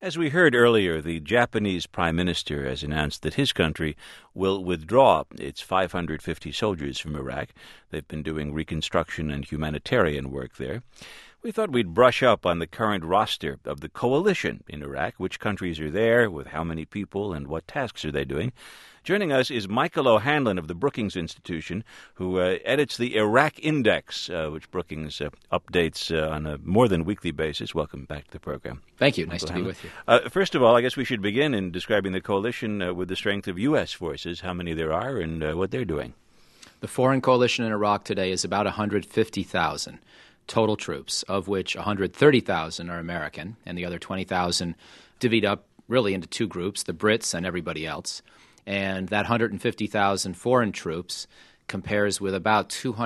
As we heard earlier, the Japanese Prime Minister has announced that his country will withdraw its 550 soldiers from Iraq. They've been doing reconstruction and humanitarian work there. We thought we'd brush up on the current roster of the coalition in Iraq. Which countries are there, with how many people, and what tasks are they doing? Joining us is Michael O'Hanlon of the Brookings Institution, who edits the Iraq Index, which Brookings updates on a more than weekly basis. Welcome back to the program. Thank you. Nice to be with you. First of all, I guess we should begin in describing the coalition with the strength of U.S. forces, how many there are, and what they're doing. The foreign coalition in Iraq today is about 150,000 total troops, of which 130,000 are American, and the other 20,000 divvied up really into two groups, the Brits and everybody else. And that 150,000 foreign troops compares with about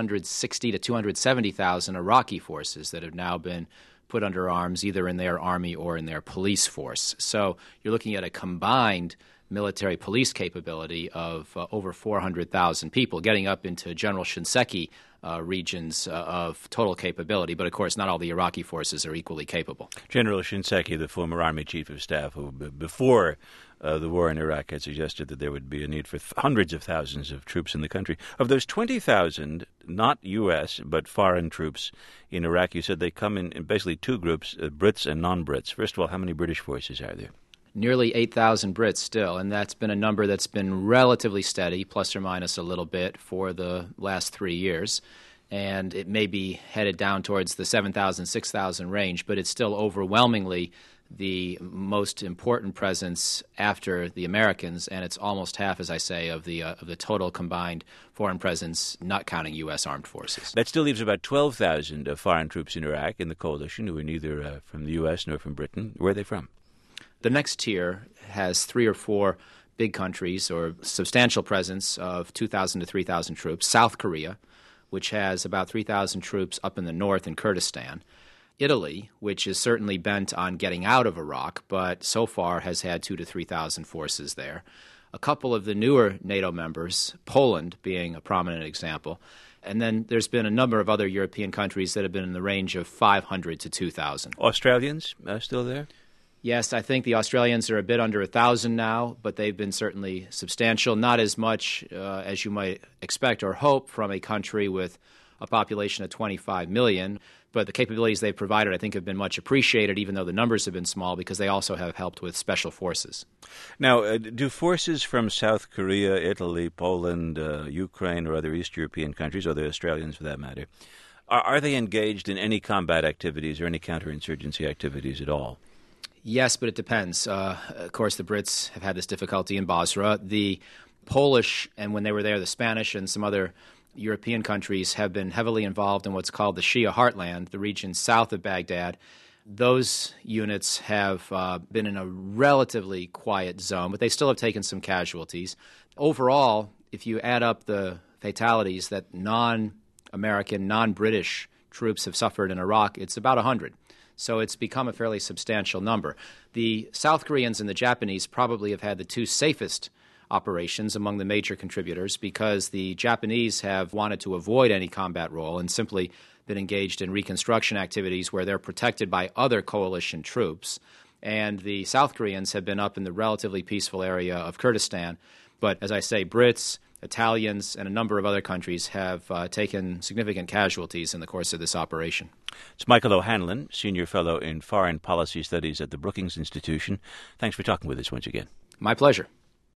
260 to 270,000 Iraqi forces that have now been put under arms either in their army or in their police force. So you're looking at a combined military police capability of over 400,000 people, getting up into General Shinseki regions of total capability. But, of course, not all the Iraqi forces are equally capable. General Shinseki, the former Army Chief of Staff, who before the war in Iraq had suggested that there would be a need for hundreds of thousands of troops in the country. Of those 20,000, not U.S., but foreign troops in Iraq, you said they come in basically two groups, Brits and non-Brits. First of all, how many British forces are there? Nearly 8,000 Brits still, and that's been a number that's been relatively steady, plus or minus a little bit, for the last 3 years. And it may be headed down towards the 7,000, 6,000 range, but it's still overwhelmingly the most important presence after the Americans, and it's almost half, as I say, of the total combined foreign presence, not counting U.S. armed forces. That still leaves about 12,000 foreign troops in Iraq in the coalition who are neither from the U.S. nor from Britain. Where are they from? The next tier has 3 or 4 big countries or substantial presence of 2,000 to 3,000 troops. South Korea, which has about 3,000 troops up in the north in Kurdistan. Italy, which is certainly bent on getting out of Iraq, but so far has had 2,000 to 3,000 forces there. A couple of the newer NATO members, Poland being a prominent example. And then there's been a number of other European countries that have been in the range of 500 to 2,000. Australians still there? Yes, I think the Australians are a bit under 1,000 now, but they've been certainly substantial, not as much as you might expect or hope from a country with a population of 25 million. But the capabilities they've provided, I think, have been much appreciated, even though the numbers have been small, because they also have helped with special forces. Now, do forces from South Korea, Italy, Poland, Ukraine, or other East European countries, or the Australians for that matter, are they engaged in any combat activities or any counterinsurgency activities at all? Yes, but it depends. Of course, the Brits have had this difficulty in Basra. The Polish, and when they were there, the Spanish and some other European countries have been heavily involved in what's called the Shia Heartland, the region south of Baghdad. Those units have been in a relatively quiet zone, but they still have taken some casualties. Overall, if you add up the fatalities that non-American, non-British troops have suffered in Iraq, it's about 100. So it's become a fairly substantial number. The South Koreans and the Japanese probably have had the two safest operations among the major contributors because the Japanese have wanted to avoid any combat role and simply been engaged in reconstruction activities where they're protected by other coalition troops. And the South Koreans have been up in the relatively peaceful area of Kurdistan. But as I say, Brits, Italians, and a number of other countries have taken significant casualties in the course of this operation. It's Michael O'Hanlon, Senior Fellow in Foreign Policy Studies at the Brookings Institution. Thanks for talking with us once again. My pleasure.